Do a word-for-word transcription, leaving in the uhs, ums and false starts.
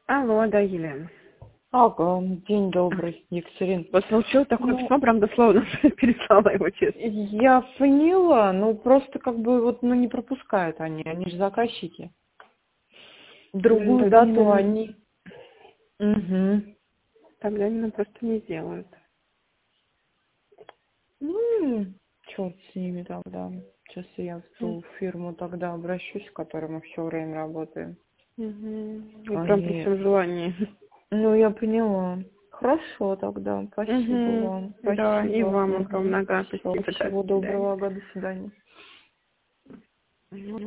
Алло, да, Елена. Ага, день добрый, Екатерин. Вот получил такое Ну, письмо, прям дословно переслала его, честно. я поняла, ну просто как бы вот, ну не пропускают они, они же заказчики. Ну, Другую тогда они, дату наверное, они... Угу. тогда они нам просто не сделают. Ну, черт с ними тогда. Сейчас я в Угу. ту фирму тогда обращусь, с которой мы все время работаем. Ну, прям при Они... всем желании. Ну, я поняла. Хорошо тогда, спасибо Угу. вам, Да, и спасибо. вам Угу. огромное Все, спасибо. Да, всего до свидания. доброго, до свидания.